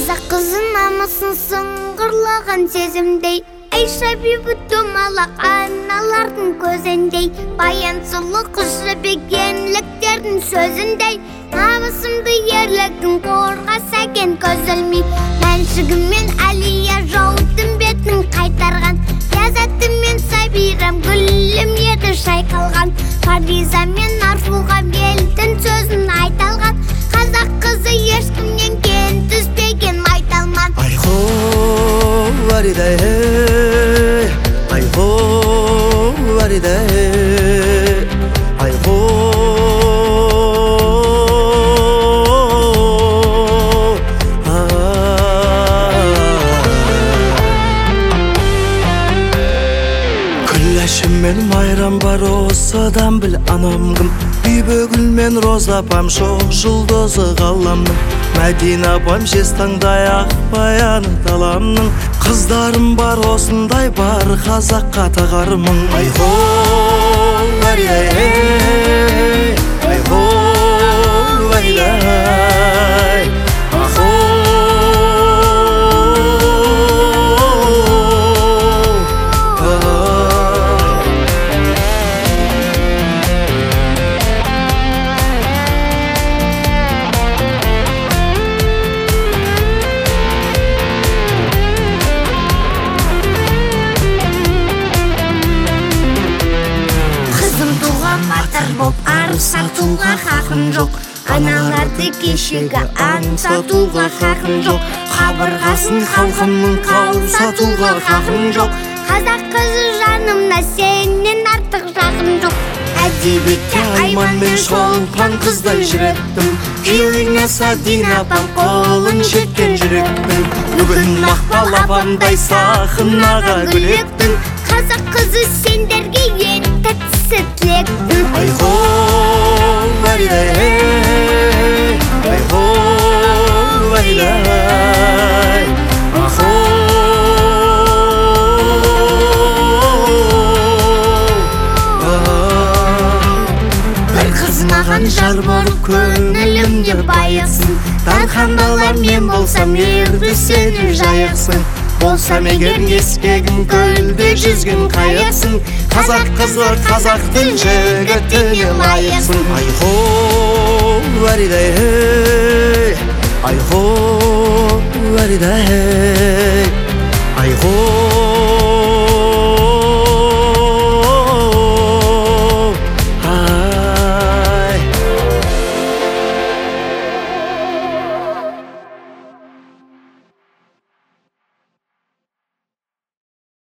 Қазақ қызын намысын сыңғырлаған сезімдей, Айша бибі домалақ аналардың көзіндей, баян сұлу қыз жібегенліктердің сөзіндей, намысымды ерлігін қорғаса екен көз ілмей. Мәншігімен Әлия жаудың бетін қайтарған, ләззатымен Сабирам гүлім еді шайқалған, Фариза мен Арфуға елдің сөзін айталған, қазақ қызы ешкімнен кем түспеген майталман. Айхо варидай, айхо варидай, айхо Күләшіммен майрам бар осыдан біл анам кім, Бибі гүл мен роза апам шоқ жұлдызы ғаламның, Мәдина апам жез таңдай ақ баяны таламның, қыздарым бар осындай бар қазаққа тағармын. Айхо варидай, айхо варидай, айхо Сатуға хақын жоқ, аналарды кешегі аң сатуға хақын жоқ, қабырғасын халқымның қауым сатуға хақын жоқ. Қазақ қызы жанымда сенен артық жақын жоқ. Әдебиетке Айман мен Шолпан қыздай жүректім, күйеуіне Садина апам қолын жеткен жүректім, бүгін Мақпал апамдай сахнаға гүлектің, қазақ қызы сендерге ең тәттісі тілектің. Айхо варидай, айхо варидай, айхо бір қыз маған жар болып көңілімде байықсын, дархандалар мен болсам ерді сені жайықсын, болсам егер ескегін көлде жүзген қайықсын, қазақ қызы қазақтың жігітіне лайықсын. Айхо варидай, айхо варидай, айхо